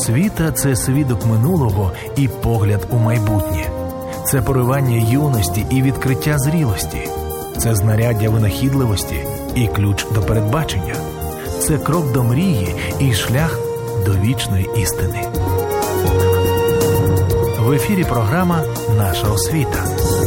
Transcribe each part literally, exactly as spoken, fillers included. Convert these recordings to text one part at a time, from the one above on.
Освіта – це свідок минулого і погляд у майбутнє. Це поривання юності і відкриття зрілості. Це знаряддя винахідливості і ключ до передбачення. Це крок до мрії і шлях до вічної істини. В ефірі програма «Наша освіта».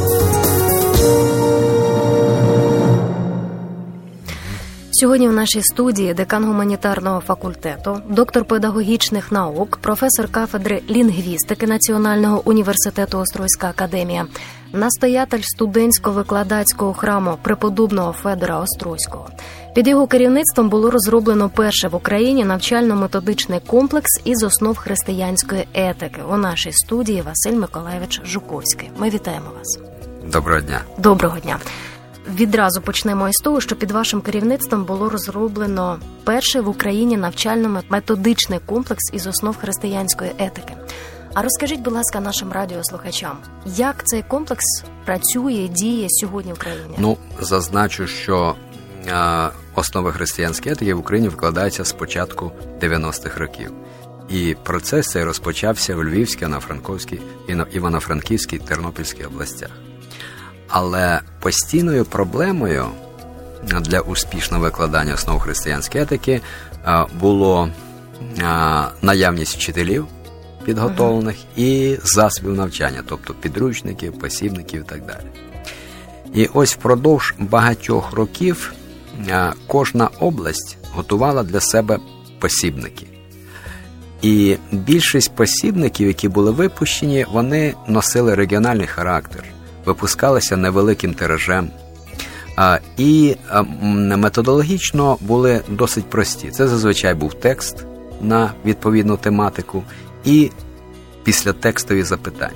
Сьогодні в нашій студії декан гуманітарного факультету, доктор педагогічних наук, професор кафедри лінгвістики Національного університету Острозька академія, настоятель студентсько-викладацького храму преподобного Федора Острозького. Під його керівництвом було розроблено перший в Україні навчально-методичний комплекс із основ християнської етики. У нашій студії Василь Миколайович Жуковський. Ми вітаємо вас. Доброго дня. Доброго дня. Відразу почнемо із того, що під вашим керівництвом було розроблено перший в Україні навчально-методичний комплекс із основ християнської етики. А розкажіть, будь ласка, нашим радіослухачам, як цей комплекс працює, діє сьогодні в Україні? Ну, зазначу, що е, основи християнської етики в Україні викладаються з початку дев'яностих років. І процес цей розпочався у Львівській, Івано-Франківській, Івано-Франківській, Тернопільській областях. Але постійною проблемою для успішного викладання основ християнської етики було наявність вчителів підготовлених і засобів навчання, тобто підручників, посібників і так далі. І ось впродовж багатьох років кожна область готувала для себе посібники. І більшість посібників, які були випущені, вони носили регіональний характер, випускалися невеликим тиражем, а, і а, методологічно були досить прості. Це зазвичай був текст на відповідну тематику і післятекстові запитання.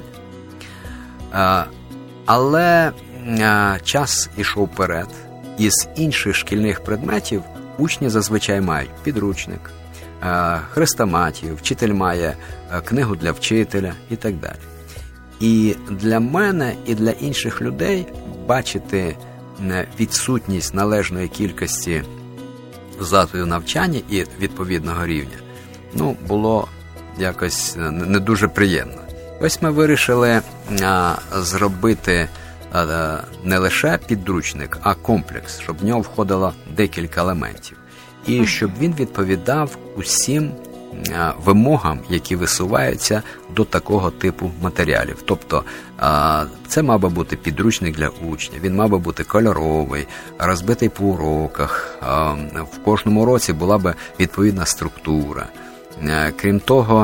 А, але а, час ішов вперед, і з інших шкільних предметів учні зазвичай мають підручник, а, хрестоматію, вчитель має а, книгу для вчителя і так далі. І для мене, і для інших людей бачити відсутність належної кількості засобів навчання і відповідного рівня, ну, було якось не дуже приємно. Ось ми вирішили а, зробити а, не лише підручник, а комплекс, щоб в нього входило декілька елементів. І щоб він відповідав усім вимогам, які висуваються до такого типу матеріалів. Тобто, це мав би бути підручник для учня, він мав би бути кольоровий, розбитий по уроках, в кожному уроці була би відповідна структура. Крім того,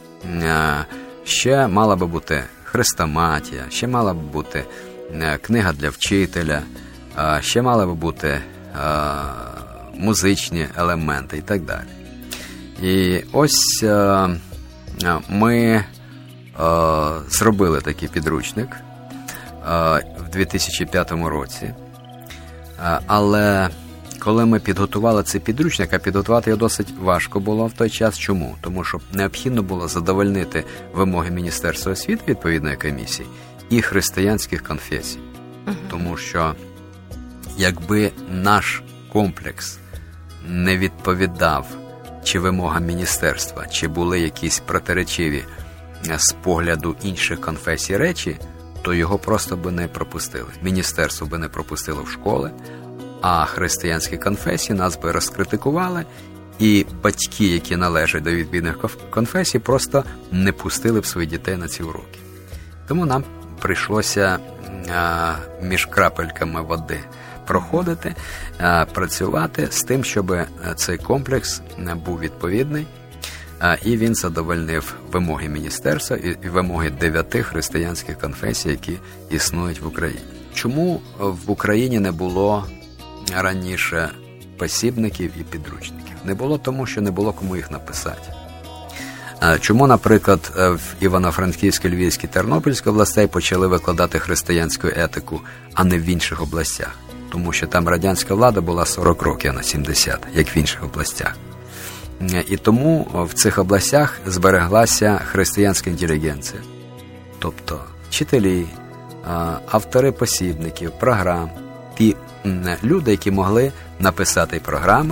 ще мала би бути хрестоматія, ще мала б бути книга для вчителя, ще мали би бути музичні елементи і так далі. І ось е, ми е, зробили такий підручник е, в дві тисячі п'ятому році. Е, але коли ми підготували цей підручник, а підготувати його досить важко було в той час. Чому? Тому що необхідно було задовольнити вимоги Міністерства освіти, відповідної комісії, і християнських конфесій. Uh-huh. Тому що якби наш комплекс не відповідав чи вимогам міністерства, чи були якісь протиречиві з погляду інших конфесій речі, то його просто би не пропустили. Міністерство би не пропустило в школи, а християнські конфесії нас би розкритикували, і батьки, які належать до відповідних конфесій, просто не пустили б своїх дітей на ці уроки. Тому нам прийшлося а, між крапельками води проходити, працювати з тим, щоб цей комплекс був відповідний, і він задовольнив вимоги міністерства і вимоги дев'яти християнських конфесій, які існують в Україні. Чому в Україні не було раніше посібників і підручників? Не було тому, що не було кому їх написати. Чому, наприклад, в Івано-Франківській, Львівській, Тернопільській областей почали викладати християнську етику, а не в інших областях? Тому що там радянська влада була сорок років, а не сімдесят, як в інших областях. І тому в цих областях збереглася християнська інтелігенція. Тобто вчителі, автори посібників, програм, ті люди, які могли написати програми,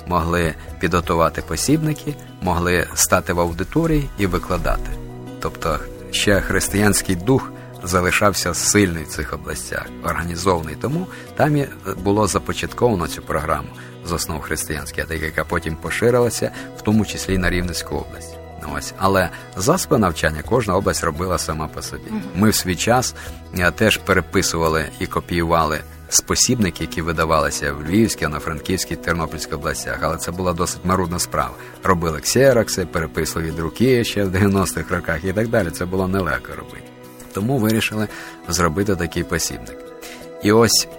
могли підготувати посібники, могли стати в аудиторії і викладати. Тобто ще християнський дух залишався сильний в цих областях, організований. Тому там і було започатковано цю програму з основ християнської етики, яка потім поширилася, в тому числі і на Рівненську область. Ось. Але засоби навчання кожна область робила сама по собі. Ми в свій час теж переписували і копіювали спосібники, які видавалися в Львівській, на Франківській, Тернопільській областях, але це була досить марудна справа. Робили ксерокси, переписували від руки ще в дев'яностих роках і так далі. Це було нелегко робити. Тому вирішили зробити такий посібник. І ось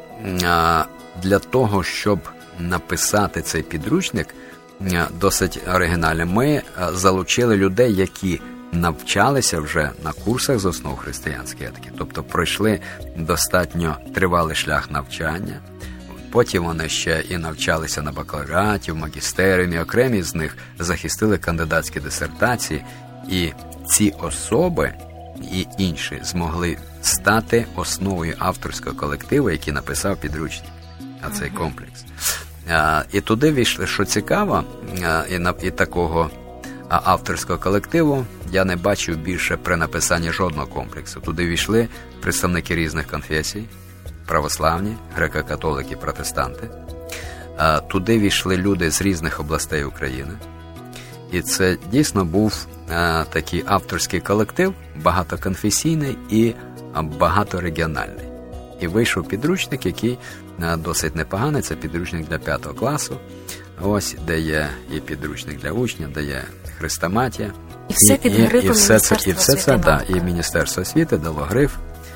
для того, щоб написати цей підручник досить оригінальний, ми залучили людей, які навчалися вже на курсах з основ християнської етики, тобто пройшли достатньо тривалий шлях навчання. Потім вони ще і навчалися на бакалавріаті, в магістеріумі, окремі з них захистили кандидатські дисертації, і ці особи і інші змогли стати основою авторського колективу, який написав підручник, а цей комплекс. І туди війшли, що цікаво, і, на, і такого авторського колективу я не бачив більше при написанні жодного комплексу. Туди війшли представники різних конфесій, православні, греко-католики, протестанти. Туди війшли люди з різних областей України. І це дійсно був такий авторський колектив, багатоконфесійний і багаторегіональний. І вийшов підручник, який досить непоганий, це підручник для п'ятого класу, ось, де є і підручник для учня, де є хрестоматія. І все під грифом Міністерства освіти. І все це, да, і Міністерство освіти дало гриф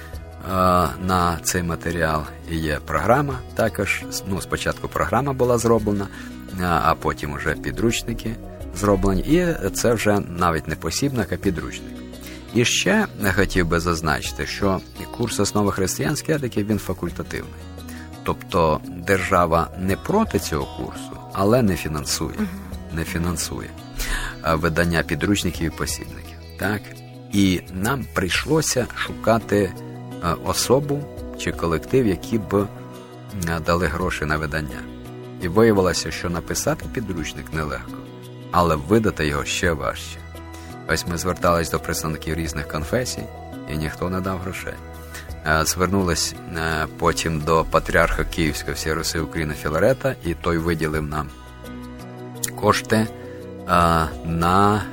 а, на цей матеріал. І є програма також, ну, спочатку програма була зроблена, а, а потім вже підручники зроблені. І це вже навіть не посібник, а підручник. І ще я хотів би зазначити, що курс основи християнської етики, він факультативний. Тобто держава не проти цього курсу, але не фінансує, uh-huh. не фінансує видання підручників і посібників. Так? І нам прийшлося шукати особу чи колектив, які б дали гроші на видання. І виявилося, що написати підручник нелегко, але видати його ще важче. Ось ми звертались до представників різних конфесій, і ніхто не дав грошей. Звернулись потім до патріарха Київського всієї Русі України Філарета, і той виділив нам кошти на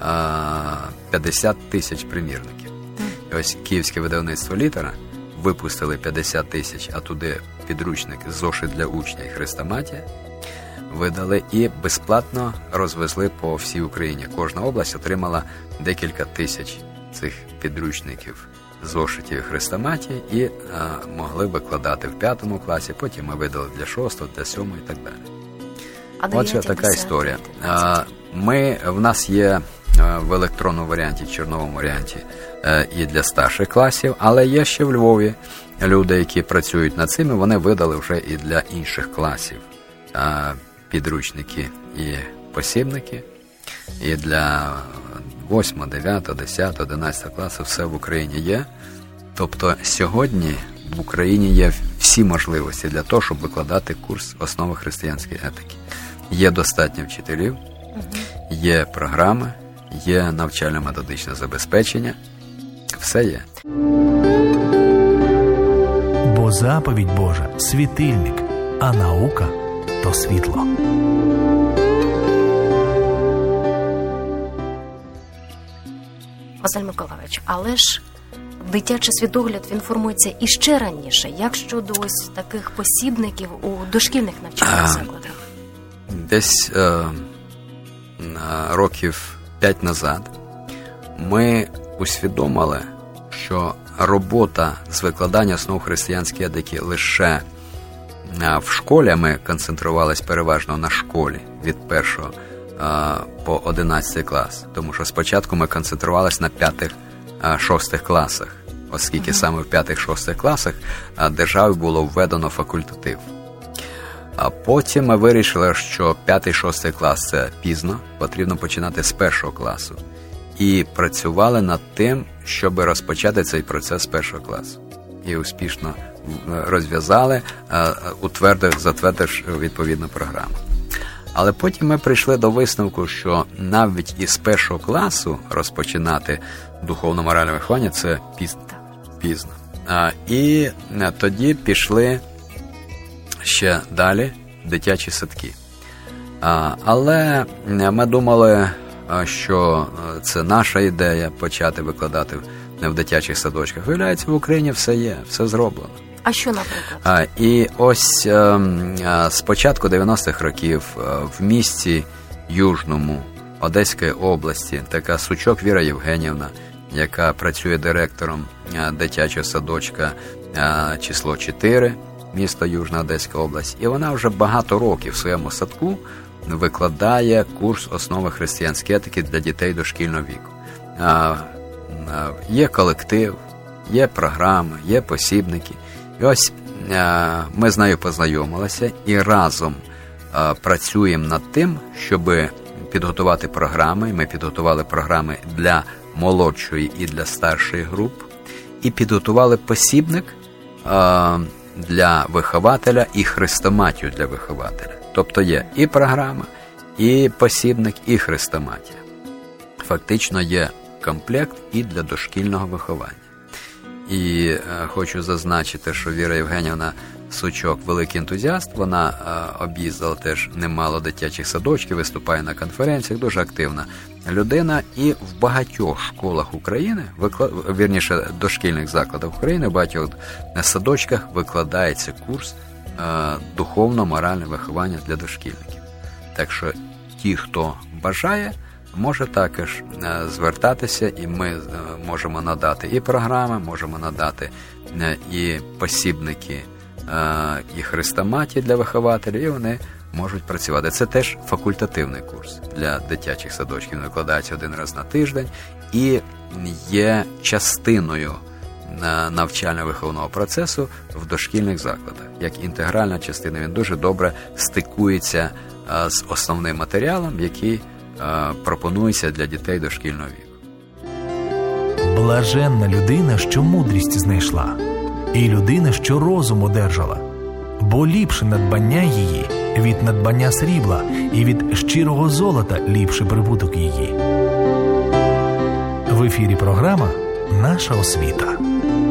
п'ятдесят тисяч примірників. І ось Київське видавництво «Літера» випустили п'ятдесят тисяч, а туди підручник «Зошит для учня» і «Хрестоматія» видали і безплатно розвезли по всій Україні. Кожна область отримала декілька тисяч цих підручників, зошитів і хрестоматії, і а, могли викладати в п'ятому класі, потім ми видали для шостого, для сьомого і так далі. Отже, така історія. А, ми, в нас є а, в електронному варіанті, чорновому варіанті а, і для старших класів, але є ще в Львові люди, які працюють над цим, і вони видали вже і для інших класів а, підручники і посібники, і для восьмого, дев'ятого, десятого, одинадцятого класу все в Україні є. Тобто сьогодні в Україні є всі можливості для того, щоб викладати курс основи християнської етики. Є достатньо вчителів, є програми, є навчально-методичне забезпечення. Все є. Бо заповідь Божа – світильник, а наука – то світло. Василь Миколайович, але ж дитячий світогляд, він формується іще раніше. Як щодо ось таких посібників у дошкільних навчальних закладах? Десь е, років п'ять назад ми усвідомили, що робота з викладання основ християнської етики лише в школі, ми концентрувалися переважно на школі від першого по одинадцятий клас, тому що спочатку ми концентрувалися на п'ятих-шостих класах, оскільки uh-huh. саме в п'ятих-шостих класах державі було введено факультатив. А потім ми вирішили, що п'ятий-шостий клас – це пізно, потрібно починати з першого класу. І працювали над тим, щоб розпочати цей процес з першого класу. І успішно розв'язали, утвердив, затвердивши відповідну програму. Але потім ми прийшли до висновку, що навіть із першого класу розпочинати духовно-моральне виховання – це пізно. пізно. А, і тоді пішли ще далі дитячі садки. А, але ми думали, що це наша ідея почати викладати в дитячих садочках. Виявляється, в Україні все є, все зроблено. А що, наприклад? А, і ось а, а, з початку дев'яностих років а, в місті Южному Одеської області така Сучок Віра Євгенівна, яка працює директором а, дитячого садочка а, число чотири, місто Южна Одеська область, і вона вже багато років в своєму садку викладає курс основи християнської етики для дітей дошкільного віку. А, а, є колектив, є програми, є посібники. І ось а, ми з нею познайомилися і разом а, працюємо над тим, щоб підготувати програми. Ми підготували програми для молодшої і для старшої груп, і підготували посібник а, для вихователя і хрестоматію для вихователя. Тобто є і програма, і посібник, і хрестоматія. Фактично є комплект і для дошкільного виховання. І е, хочу зазначити, що Віра Євгенівна Сучок великий ентузіаст, вона е, об'їздила теж немало дитячих садочків, виступає на конференціях, дуже активна людина. І в багатьох школах України, виклад... вірніше, дошкільних закладах України, в багатьох садочках викладається курс е, духовно-моральне виховання для дошкільників. Так що ті, хто бажає, може також е, звертатися, і ми е, можемо надати і програми, можемо надати е, і посібники, е, і хрестоматії для вихователів, і вони можуть працювати. Це теж факультативний курс для дитячих садочків. Він викладається один раз на тиждень і є частиною е, навчально-виховного процесу в дошкільних закладах. Як інтегральна частина, він дуже добре стикується е, з основним матеріалом, який пропонується для дітей дошкільного віку. Блаженна людина, що мудрість знайшла, і людина, що розум одержала, бо ліпше надбання її від надбання срібла, і від щирого золота ліпший прибуток її. В ефірі програма «Наша освіта».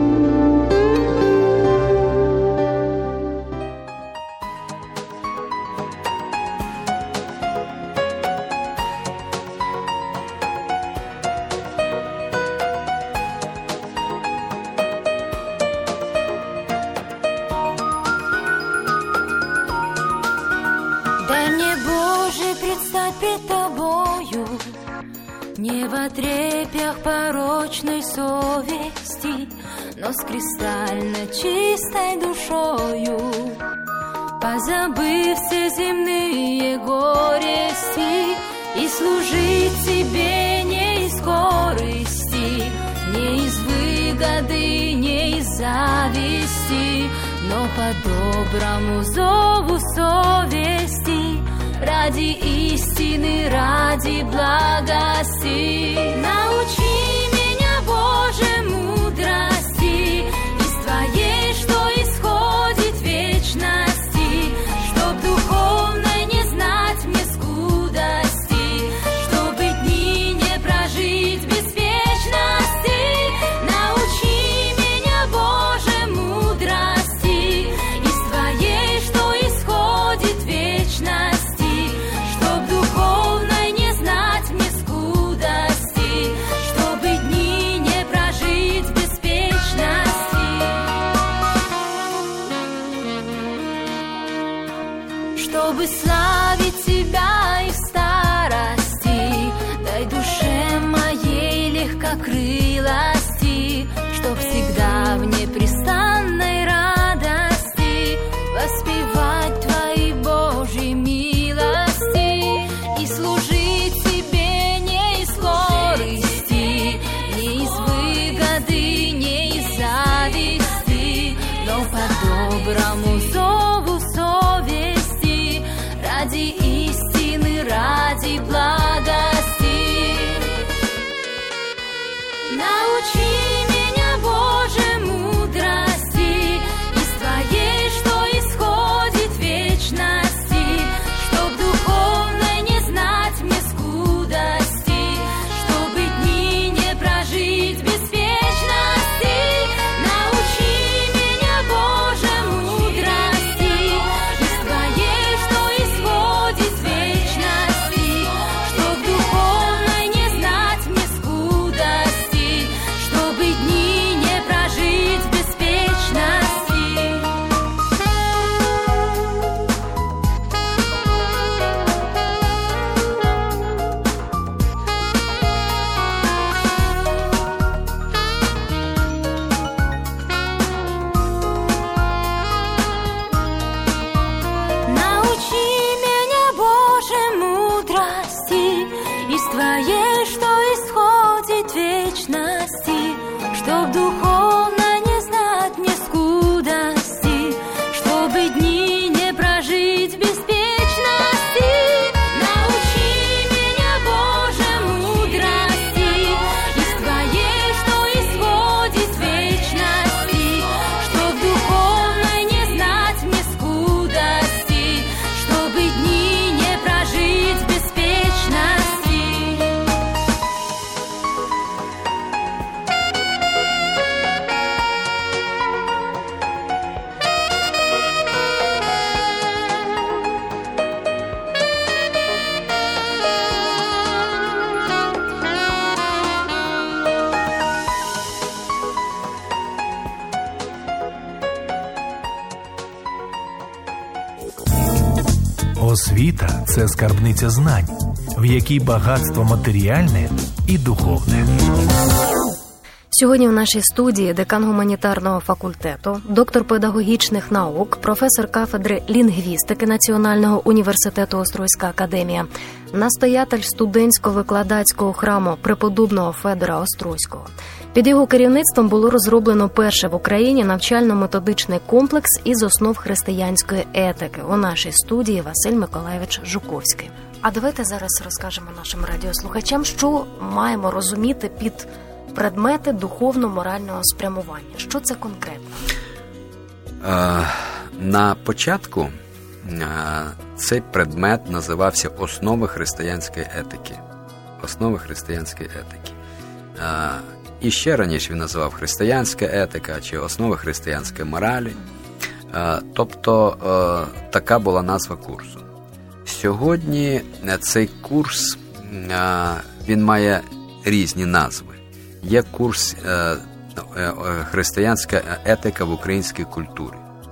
Дай мне, Боже, предстать пред Тобою, не в отрепьях порочной совести, но с кристально чистой душою, позабыв все земные горести, и служить Тебе не из корысти, не из выгоды, не из зависти, но по доброму зову совести, ради истины, ради благости. Научи меня, Боже, мудрости, из Твоей, что исходит вечности, чтоб духовной не знать мне скудости, чтобы дни не прожить без вечности. Научи меня, Боже, мудрости, из Твоей, что исходит вечности, чтоб духовной не знать мне скудости, Освіта – це скарбниця знань, в якій багатство матеріальне і духовне. Сьогодні в нашій студії декан гуманітарного факультету, доктор педагогічних наук, професор кафедри лінгвістики Національного університету Острозька академія, настоятель студентсько-викладацького храму преподобного Федора Острозького. Під його керівництвом було розроблено перший в Україні навчально-методичний комплекс із основ християнської етики. У нашій студії Василь Миколайович Жуковський. А давайте зараз розкажемо нашим радіослухачам, що маємо розуміти під предмети духовно-морального спрямування. Що це конкретно? На початку цей предмет називався «Основи християнської етики». Основи християнської етики. І ще раніше він називав «Християнська етика» чи «Основи християнської моралі». Тобто така була назва курсу. Сьогодні цей курс, він має різні назви. Є курс «Християнська етика в українській культурі».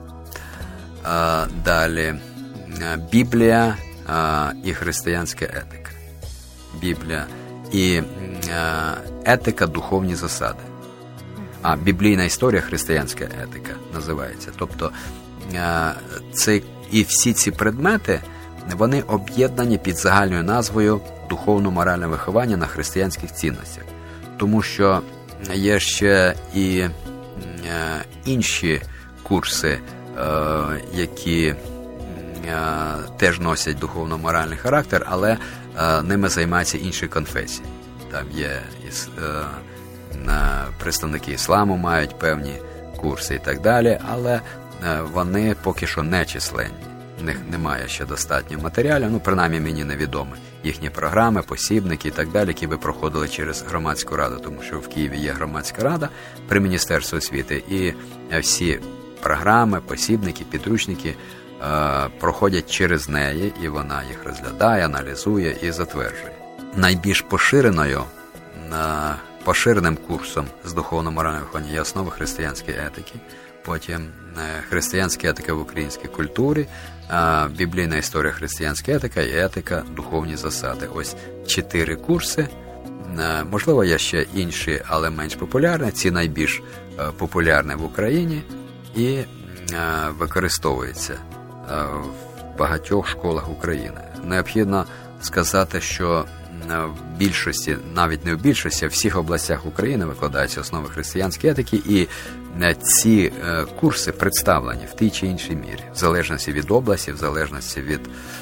Далі Біблія і християнська етика. Біблія і етика, духовні засади. А біблійна історія, християнська етика називається. Тобто це, і всі ці предмети, вони об'єднані під загальною назвою «Духовно-моральне виховання на християнських цінностях». Тому що є ще і е, інші курси, е, які е, теж носять духовно-моральний характер, але е, ними займаються інші конфесії. Там є іс, е, представники ісламу мають певні курси і так далі, але е, вони поки що не численні. В них немає ще достатньо матеріалів, ну, принаймні мені невідомі їхні програми, посібники і так далі, які би проходили через громадську раду, тому що в Києві є громадська рада при Міністерстві освіти, і всі програми, посібники, підручники е, проходять через неї, і вона їх розглядає, аналізує і затверджує. Найбільш поширеною, е, поширеним курсом з духовно-морального виховання є основи християнської етики, потім християнська етика в українській культурі, біблійна історія, християнська етика і етика, духовні засади. Ось чотири курси. Можливо, є ще інші, але менш популярні. Ці найбільш популярні в Україні і використовуються в багатьох школах України. Необхідно сказати, що в більшості, навіть не в більшості, а в всіх областях України викладаються основи християнської етики, і ці курси представлені в тій чи іншій мірі, в залежності від області, в залежності від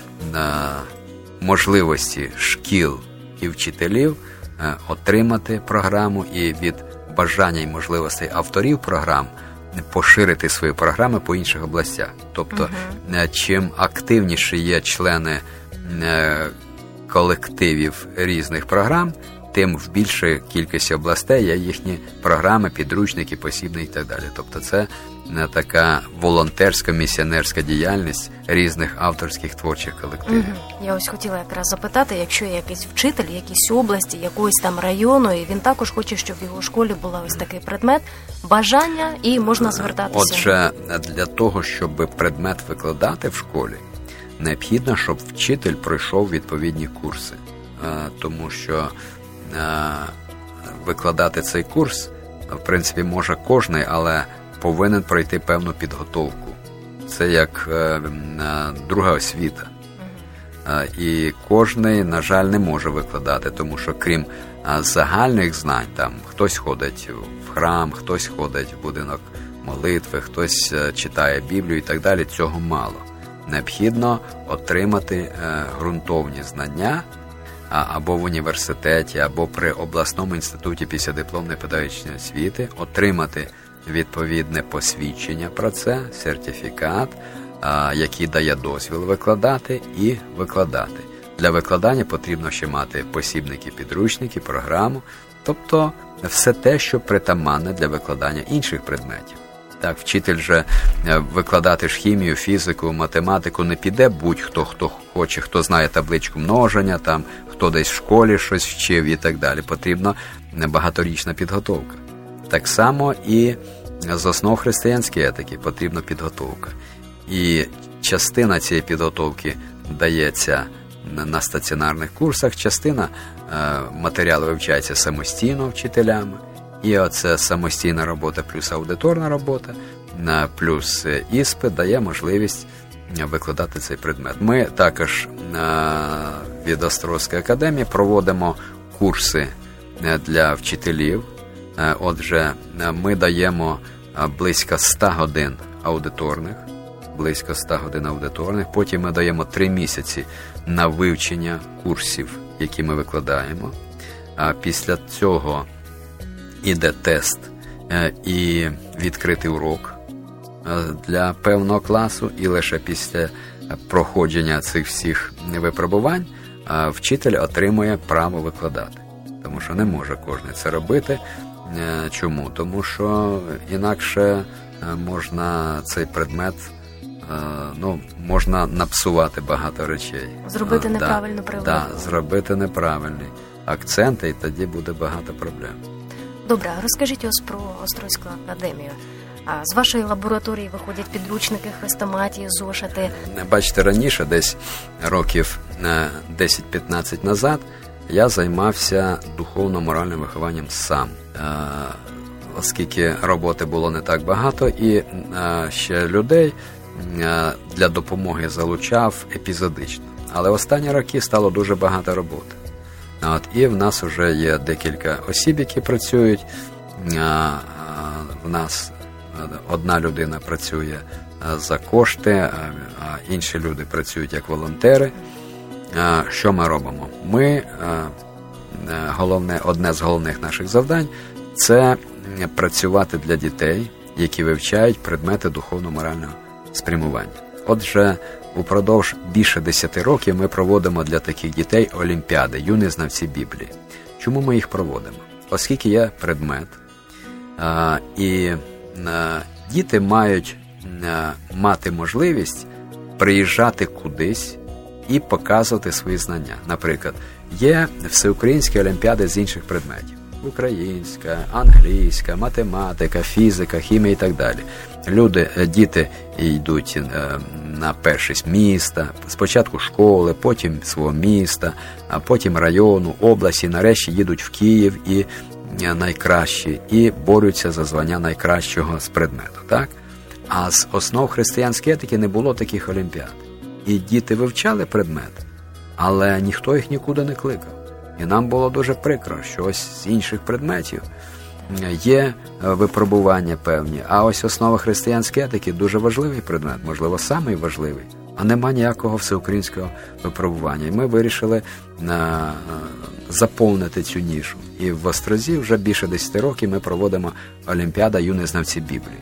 можливості шкіл і вчителів отримати програму, і від бажання і можливостей авторів програм поширити свої програми по інших областях. Тобто, uh-huh. чим активніші є члени колективів різних програм, тим в більшій кількості областей є їхні програми, підручники, посібники і так далі. Тобто це не така волонтерська, місіонерська діяльність різних авторських творчих колективів. Угу. Я ось хотіла якраз запитати, якщо є якийсь вчитель, якійсь області, якоїсь там району, і він також хоче, щоб в його школі була ось такий предмет, бажання, і можна звертатися. Отже, для того, щоб предмет викладати в школі, необхідно, щоб вчитель пройшов відповідні курси. Тому що викладати цей курс, в принципі, може кожний, але повинен пройти певну підготовку. Це як друга освіта. І кожний, на жаль, не може викладати, тому що крім загальних знань, там хтось ходить в храм, хтось ходить в будинок молитви, хтось читає Біблію і так далі, цього мало. Необхідно отримати ґрунтовні знання або в університеті, або при обласному інституті післядипломної педагогічної освіти, отримати відповідне посвідчення про це, сертифікат, який дає дозвіл викладати, і викладати. Для викладання потрібно ще мати посібники, підручники, програму, тобто все те, що притаманне для викладання інших предметів. Так, вчитель же викладати ж хімію, фізику, математику не піде будь-хто, хто хоче, хто знає табличку множення, там, хто десь в школі щось вчив і так далі. Потрібна багаторічна підготовка. Так само і з основ християнської етики потрібна підготовка. І частина цієї підготовки дається на стаціонарних курсах, частина матеріалу вивчається самостійно вчителями. І оце самостійна робота плюс аудиторна робота, плюс іспит дає можливість викладати цей предмет. Ми також від Острозької академії проводимо курси для вчителів. Отже, ми даємо близько ста годин аудиторних, близько ста годин аудиторних, потім ми даємо три місяці на вивчення курсів, які ми викладаємо. А після цього іде тест і відкритий урок для певного класу, і лише після проходження цих всіх випробувань вчитель отримує право викладати. Тому що не може кожен це робити. Чому? Тому що інакше можна цей предмет, ну, можна напсувати багато речей. Зробити неправильно приводку. Так, да, зробити неправильні акценти, і тоді буде багато проблем. Добре, а розкажіть ось про Острозьку академію. А з вашої лабораторії виходять підручники, хрестоматії, зошити? Бачите, раніше, десь років десять-п'ятнадцять назад, я займався духовно-моральним вихованням сам. Оскільки роботи було не так багато, і ще людей для допомоги залучав епізодично. Але останні роки стало дуже багато роботи. От, і в нас вже є декілька осіб, які працюють. В нас одна людина працює за кошти, а інші люди працюють як волонтери. Що ми робимо? Ми, головне, одне з головних наших завдань – це працювати для дітей, які вивчають предмети духовно-морального спрямування. Отже, упродовж більше десяти років ми проводимо для таких дітей олімпіади, юні знавці Біблії. Чому ми їх проводимо? Оскільки є предмет, а, і а, діти мають а, мати можливість приїжджати кудись і показувати свої знання. Наприклад, є всеукраїнські олімпіади з інших предметів. Українська, англійська, математика, фізика, хімія і так далі. Люди, діти йдуть на першість міста, спочатку школи, потім свого міста, а потім району, області, нарешті їдуть в Київ і найкращі, і борються за звання найкращого з предмету. Так? А з основ християнської етики не було таких олімпіад. І діти вивчали предмет, але ніхто їх нікуди не кликав. І нам було дуже прикро, що ось з інших предметів є випробування певні, а ось основа християнської етики дуже важливий предмет, можливо, самий важливий, а нема ніякого всеукраїнського випробування. І ми вирішили а, заповнити цю нішу. І в Острозі вже більше десяти років ми проводимо Олімпіада юні знавці Біблії.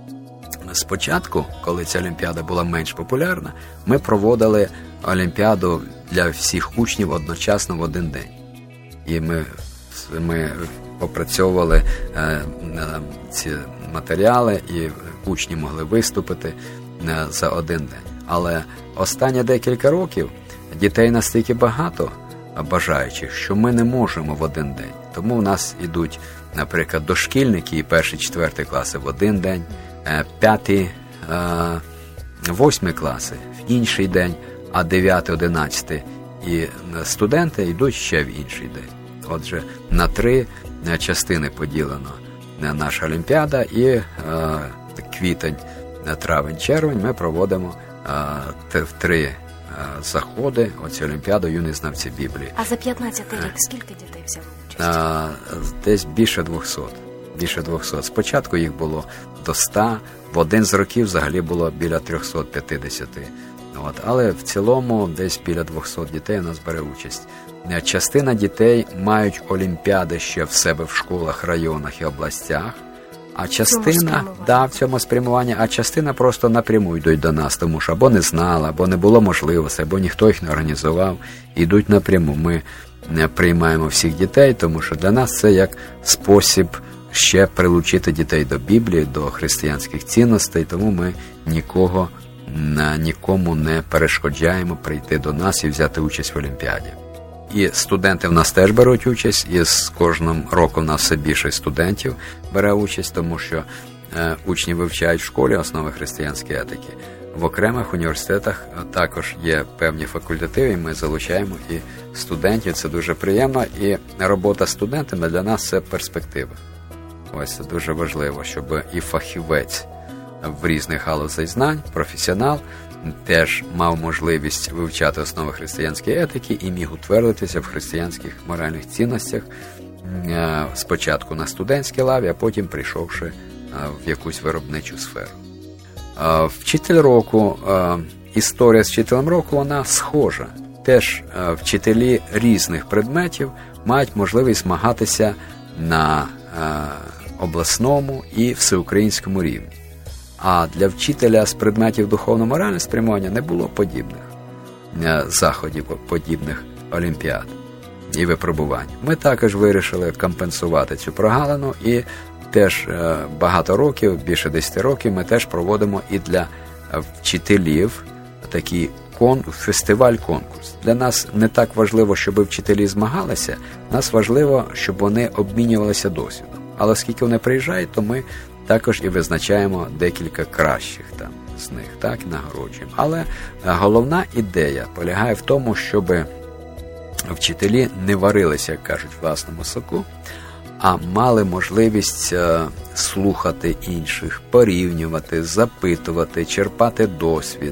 Спочатку, коли ця Олімпіада була менш популярна, ми проводили Олімпіаду для всіх учнів одночасно в один день. І ми, ми попрацьовували е, ці матеріали, і учні могли виступити е, за один день. Але останні декілька років дітей настільки багато бажаючих, що ми не можемо в один день. Тому в нас ідуть, наприклад, дошкільники і перший, четвертий класи в один день, е, п'ятий, е, восьмий класи в інший день, а дев'ятий, одинадцятий і студенти йдуть ще в інший день. Отже, на три частини поділено наша Олімпіада, і е, квітень, травень, червень ми проводимо е, в три е, заходи оці Олімпіаду юні знавці Біблії. А за п'ятнадцятий рік скільки дітей взяло участь? Е, десь більше двохсот. Більше двохсот. Спочатку їх було до ста, в один з років взагалі було біля триста п'ятдесят. От, але в цілому десь біля двохсот дітей у нас бере участь. Частина дітей мають олімпіади ще в себе в школах, районах і областях, а частина, да, в цьому спрямуванні, а частина просто напряму йдуть до нас, тому що або не знала, або не було можливості, або ніхто їх не організував, йдуть напряму. Ми приймаємо всіх дітей, тому що для нас це як спосіб ще прилучити дітей до Біблії, до християнських цінностей, тому ми нікого, нікому не перешкоджаємо прийти до нас і взяти участь в Олімпіаді. І студенти в нас теж беруть участь, і з кожним роком у нас все більше студентів бере участь, тому що е, учні вивчають в школі основи християнської етики. в окремих університетах також є певні факультативи, ми залучаємо і студентів, це дуже приємно, і робота з студентами для нас – це перспектива. Ось це дуже важливо, щоб і фахівець в різних галузях знань, професіонал, теж мав можливість вивчати основи християнської етики і міг утвердитися в християнських моральних цінностях спочатку на студентській лаві, а потім прийшовши в якусь виробничу сферу. Вчитель року, історія з вчителем року, вона схожа. Теж вчителі різних предметів мають можливість змагатися на обласному і всеукраїнському рівні. А для вчителя з предметів духовно-морального спрямування не було подібних заходів, подібних олімпіад і випробувань. Ми також вирішили компенсувати цю прогалину, і теж багато років, більше десяти років, ми теж проводимо і для вчителів такий кон, фестиваль-конкурс. Для нас не так важливо, щоб вчителі змагалися, нас важливо, щоб вони обмінювалися досвідом. Але оскільки вони приїжджають, то ми також і визначаємо декілька кращих там з них, так, і нагороджуємо. Але головна ідея полягає в тому, щоб вчителі не варилися, як кажуть, в власному соку, а мали можливість слухати інших, порівнювати, запитувати, черпати досвід,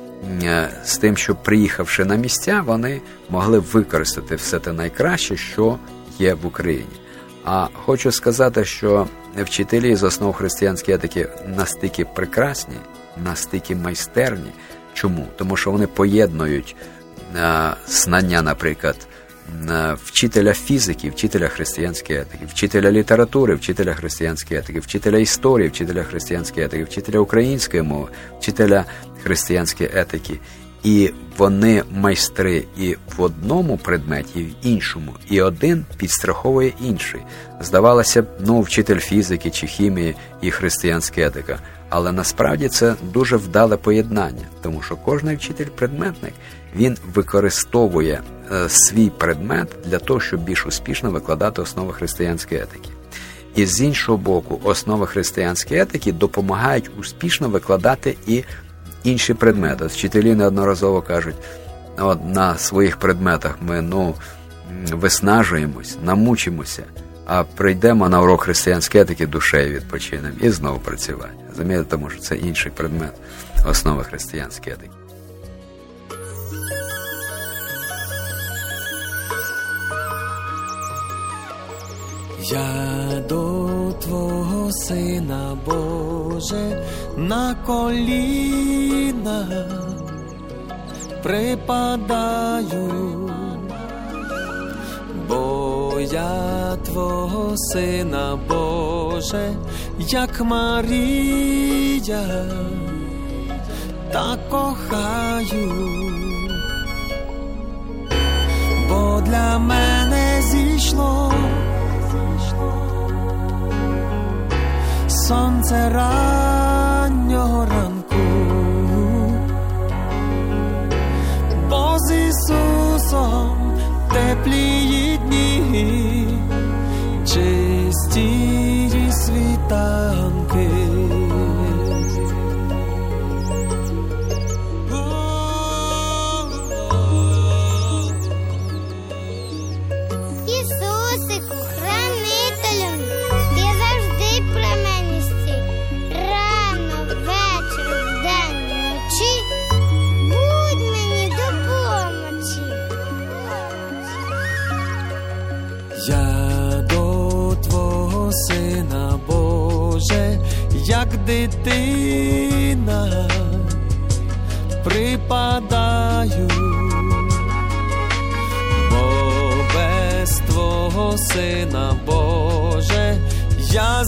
з тим, щоб, приїхавши на місця, вони могли використати все те найкраще, що є в Україні. А хочу сказати, що вчителі з основ християнської етики настільки прекрасні, настільки майстерні. Чому? Тому що вони поєднують е, знання, наприклад, е, вчителя фізики, вчителя християнської етики, вчителя літератури, вчителя християнської етики, вчителя історії, вчителя християнської етики, вчителя української мови, вчителя християнської етики. І вони майстри і в одному предметі, і в іншому. І один підстраховує інший. Здавалося б, ну, вчитель фізики чи хімії і християнська етика. Але насправді це дуже вдале поєднання. Тому що кожен вчитель-предметник, він використовує е, свій предмет для того, щоб більш успішно викладати основи християнської етики. І з іншого боку, основи християнської етики допомагають успішно викладати і інші предмети. Вчителі неодноразово кажуть, от на своїх предметах ми, ну, виснажуємось, намучимося, а прийдемо на урок християнської етики, душею відпочинемо і знову працювання. Розумієте, тому що це інший предмет основи християнської етики. Я до Твого Сина, Боже, на коліна припадаю, бо я Твого Сина, Боже, як Марія, так кохаю, бо для мене зійшло сонце раннього ранку, бо з Ісусом теплі дні, чисті світанки. Ісусику, хранителю, ти завжди при мені стій. Рано, ввечері, вдень, вночі, будь мені до помочі. Я до Твого Сина, Боже, як дитина, припадаю, бо без Твого Сина, Боже, я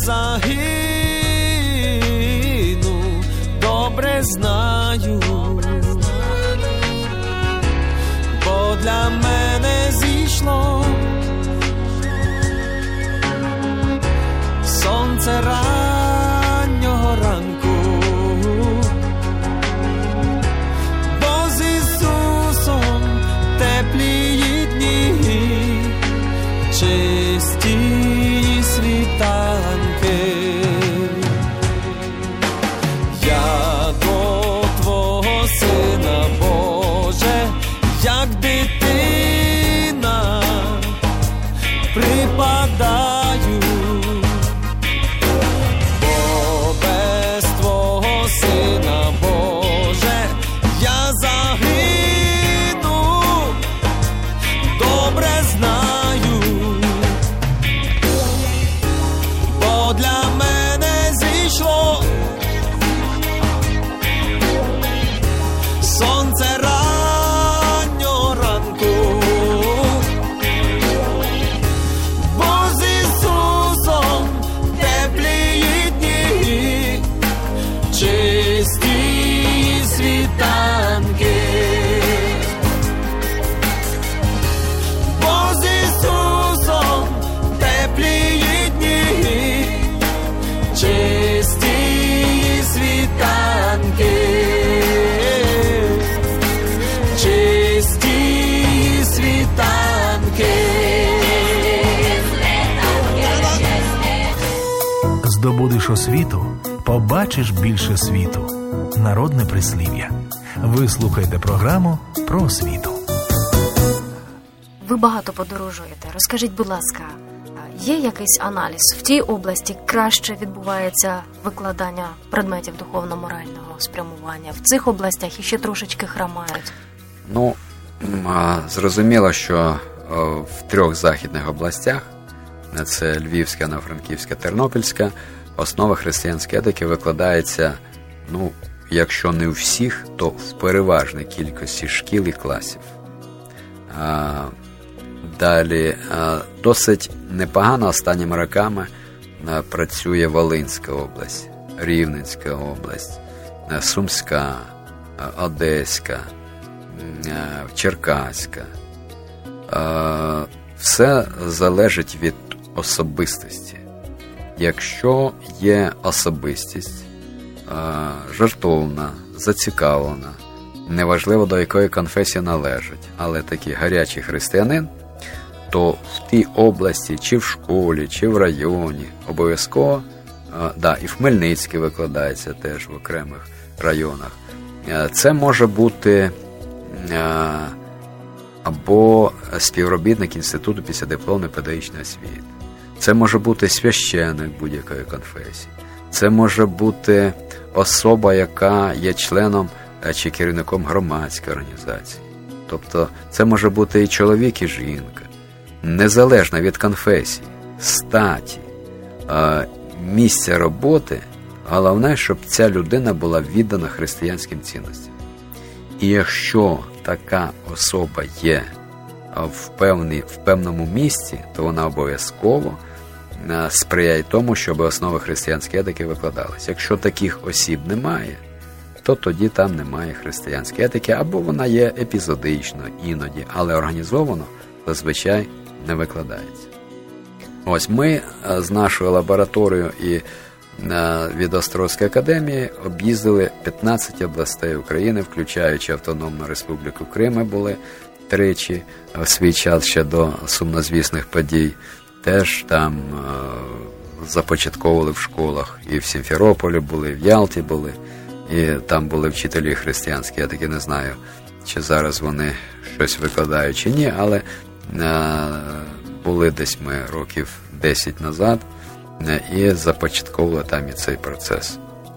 загину, добре знаю, бо для мене зійшло сонце раннього ранку, бо з Ісусом теплі дні, чисті світанки. Я до Твого знаю, бо для мене зійшло сонце раннього ранку, бо з Ісусом теплі дні, чисті світанки. Здобудеш освіту, побачиш більше світу. Народне прислів'я. Ви слухаєте програму про освіту. Ви багато подорожуєте. Розкажіть, будь ласка, є якийсь аналіз? В тій області краще відбувається викладання предметів духовно-морального спрямування. В цих областях іще трошечки хромають. Ну, зрозуміло, що в трьох західних областях, це Львівська, Івано-Франківська, Тернопільська, основа християнської етики викладається, ну, якщо не у всіх, то в переважній кількості шкіл і класів. А, далі, а, досить непогано останніми роками а, працює Волинська область, Рівненська область, а, Сумська, а, Одеська, а, Черкаська. А, все залежить від особистості. Якщо є особистість а, жертовна, зацікавлена, неважливо до якої конфесії належить, але такий гарячий християнин, то в тій області, чи в школі, чи в районі, обов'язково, а, да, і в Хмельницькій викладається теж в окремих районах, а, це може бути а, або співробітник Інституту післядипломної педагогічної освіти. Це може бути священник будь-якої конфесії. Це може бути особа, яка є членом чи керівником громадської організації. Тобто це може бути і чоловік, і жінка. Незалежно від конфесії, статі, місця роботи, головне, щоб ця людина була віддана християнським цінностям. І якщо така особа є в, певні, в певному місці, то вона обов'язково сприяє тому, щоб основи християнської етики викладалися. Якщо таких осіб немає, то тоді там немає християнської етики, або вона є епізодично, іноді, але організовано зазвичай не викладається. Ось ми з нашою лабораторією і від Острозької академії об'їздили п'ятнадцять областей України, включаючи Автономну Республіку Крим, ми були тричі в свій час ще до сумнозвісних подій. Теж там е, започатковували в школах. І в Сімферополі були, і в Ялті були, і там були вчителі християнські, я таки не знаю, чи зараз вони щось викладають, чи ні, але е, були десь ми років десять назад, е, і започатковували там і цей процес.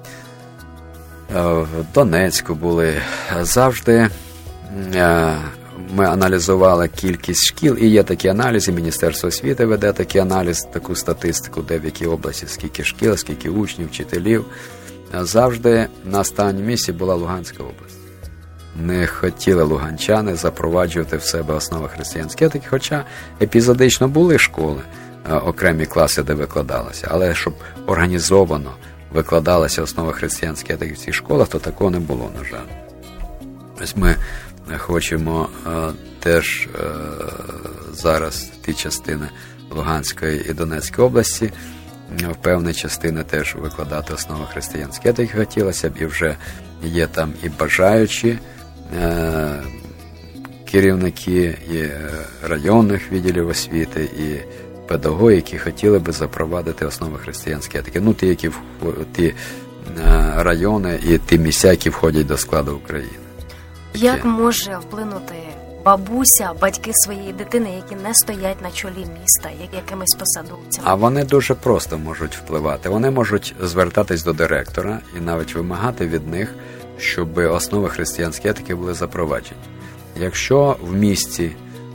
Е, в Донецьку були. Завжди е, ми аналізували кількість шкіл, і є такі аналізи, Міністерство освіти веде такий аналіз, таку статистику, де в якій області скільки шкіл, скільки учнів, вчителів. Завжди на останньому місці була Луганська область. Не хотіли луганчани запроваджувати в себе основи християнської етики, хоча епізодично були школи, окремі класи, де викладалося, але щоб організовано викладалася основа християнської етики в цих школах, то такого не було, на жаль. Ось ми хочемо е, теж е, зараз ті частини Луганської і Донецької області, в певні частини теж викладати основи християнської етики хотілося б, і вже є там і бажаючі е, керівники і районних відділів освіти, і педагоги, які хотіли би запровадити основи християнської етики. Ну, ті, які ті е, райони і ті місця, які входять до складу України. Як може вплинути бабуся, батьки своєї дитини, які не стоять на чолі міста, як якимись посадовцями? А вони дуже просто можуть впливати. Вони можуть звертатись до директора і навіть вимагати від них, щоб основи християнської етики були запроваджені. Якщо в місті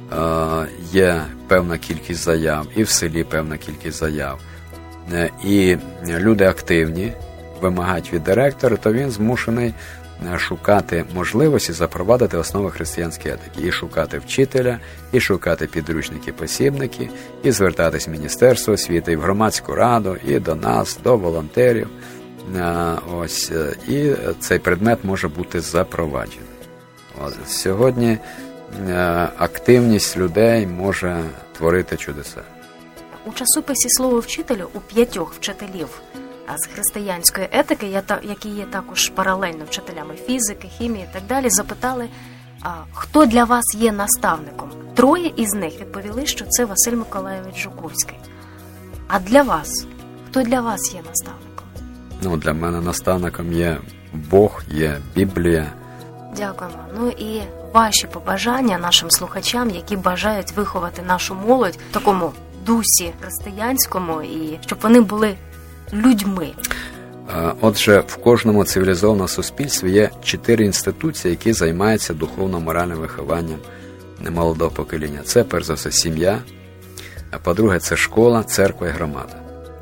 є певна кількість заяв, і в селі певна кількість заяв, і люди активні, вимагають від директора, то він змушений шукати можливості запровадити основи християнської етики. І шукати вчителя, і шукати підручники-посібники, і звертатись в Міністерство освіти, і в громадську раду, і до нас, до волонтерів. Ось, і цей предмет може бути запроваджений. От, сьогодні активність людей може творити чудеса. У часописі «Слово вчителю» у п'ятьох вчителів з християнської етики, які є також паралельно вчителями фізики, хімії і так далі, запитали, хто для вас є наставником. Троє із них відповіли, що це Василь Миколайович Жуковський. А для вас? Хто для вас є наставником? Ну, для мене наставником є Бог, є Біблія. Дякуємо. Ну і ваші побажання нашим слухачам, які бажають виховати нашу молодь в такому дусі християнському, і щоб вони були людьми. Отже, в кожному цивілізованому суспільстві є чотири інституції, які займаються духовно-моральним вихованням молодого покоління. Це, перш за все, сім'я, а по-друге, це школа, церква і громада.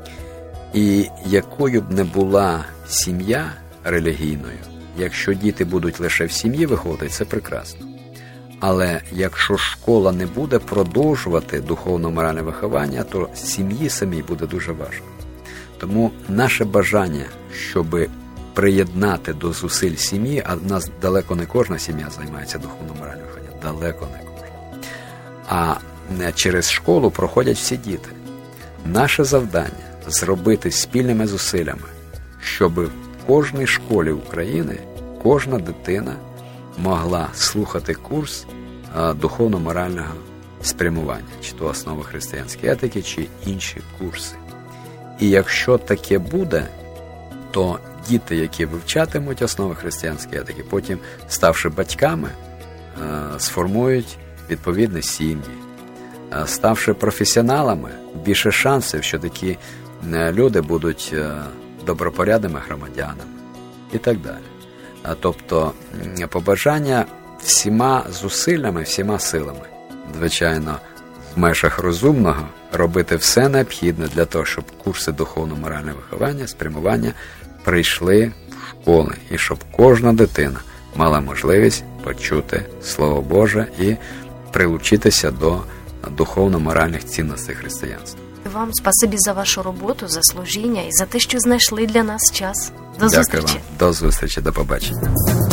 І якою б не була сім'я релігійною, якщо діти будуть лише в сім'ї виходити, це прекрасно. Але якщо школа не буде продовжувати духовно-моральне виховання, то сім'ї самій буде дуже важко. Тому наше бажання, щоб приєднати до зусиль сім'ї, а в нас далеко не кожна сім'я займається духовно-моральним вихованням, далеко не кожна. А через школу проходять всі діти. Наше завдання – зробити спільними зусиллями, щоб в кожній школі України кожна дитина могла слухати курс духовно-морального спрямування, чи то основи християнської етики, чи інші курси. І якщо таке буде, то діти, які вивчатимуть основи християнської етики, потім, ставши батьками, сформують відповідні сім'ї. Ставши професіоналами, більше шансів, що такі люди будуть добропорядними громадянами і так далі. Тобто, побажання всіма зусиллями, всіма силами, звичайно, в межах розумного, робити все необхідне для того, щоб курси духовно-морального виховання, спрямування прийшли в школи, і щоб кожна дитина мала можливість почути Слово Боже і прилучитися до духовно-моральних цінностей християнства. Вам спасибі за вашу роботу, за служіння і за те, що знайшли для нас час. До Дякую зустрічі. вам. До зустрічі, до побачення.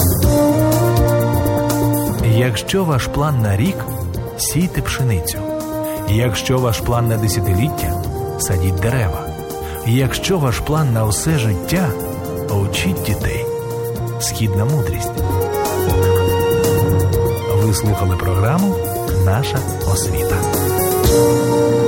Якщо ваш план на рік – сійте пшеницю. Якщо ваш план на десятиліття – садіть дерева. Якщо ваш план на усе життя – учіть дітей. Східна мудрість. Ви слухали програму «Наша освіта».